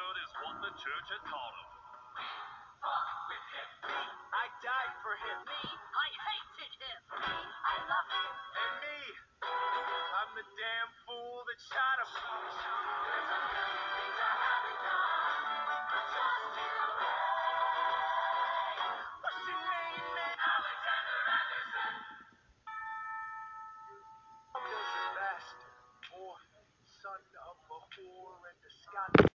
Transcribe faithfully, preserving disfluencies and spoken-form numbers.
word is what the church had taught him. I died for him. Me, I hated him. Me, I loved him. And me, I'm the damn fool that shot him. There's a million things I haven't done, but just you pray. What's your name, man? Alexander Anderson. I'm just a bastard, orphan, son of a whore and a Scotch.